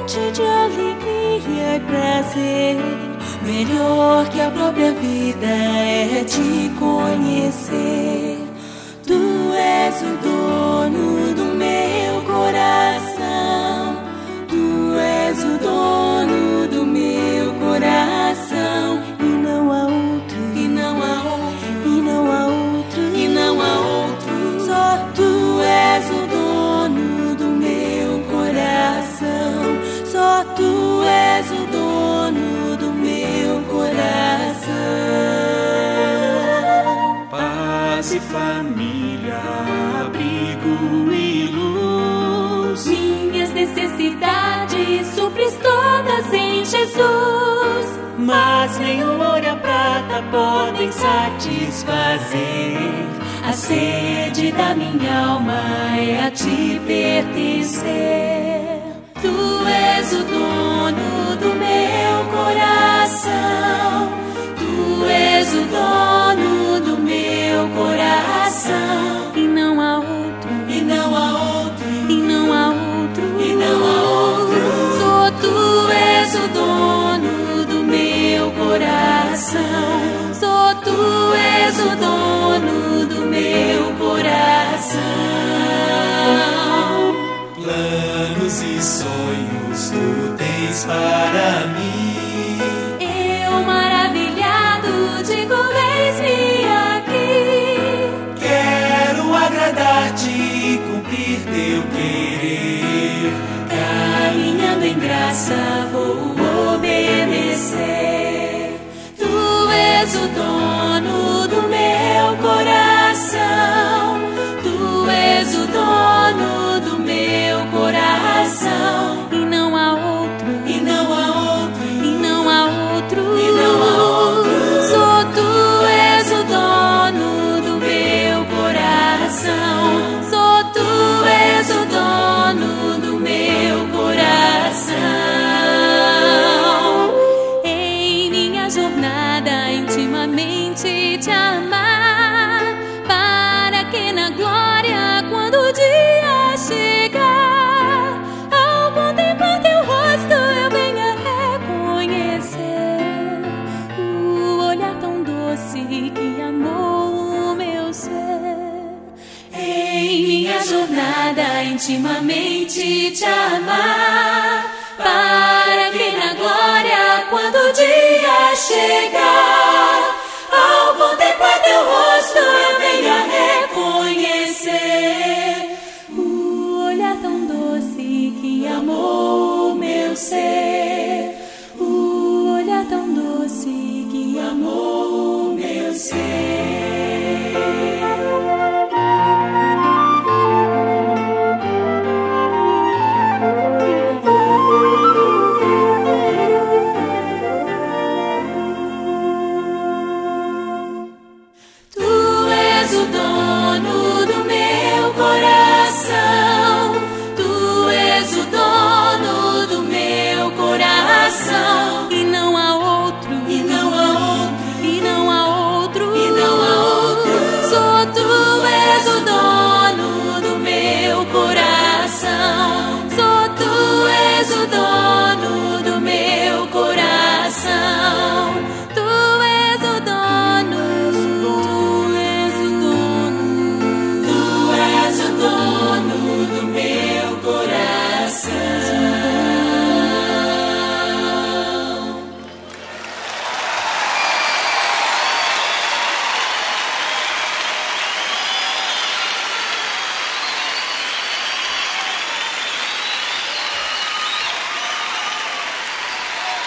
fonte de alegria e prazer. Melhor que a própria vida é te conhecer. Tu és o dono do meu coração. Tu és o dono do meu coração. E não há outro, e não há outro, e não há outro, e não há outro. Só tu és o dono do meu coração. Só tu és o dono do meu coração. Paz e família, abrigo e luz. Minhas necessidades supres todas em Jesus. Mas nem o ouro e a prata podem satisfazer. A sede da minha alma é a te pertencer. Tu és o dono do meu coração. Tu és o dono do meu coração. E não há outro, E não há outro, e não há outro, e não há outro. Só tu és o dono do meu coração. Só tu és o dono do meu coração. Planos e sonhos tu tens para mim. Eu maravilhado digo, eis-me aqui. Quero agradar-te e cumprir teu querer. Caminhando em graça vou obedecer. Tu és o dono do meu coração. Tu és o dono do meu coração. E não há outro, E não há outro, e não há outro, e não há outro. Só tu és o dono do meu coração. Só tu és o dono do meu coração. Em minha jornada intimamente te amar, para que na glória, quando o dia chegar, ao contemplar teu rosto eu venha reconhecer o olhar tão doce que amou o meu ser. Em minha jornada intimamente te amar, para que na glória, quando o dia chegar,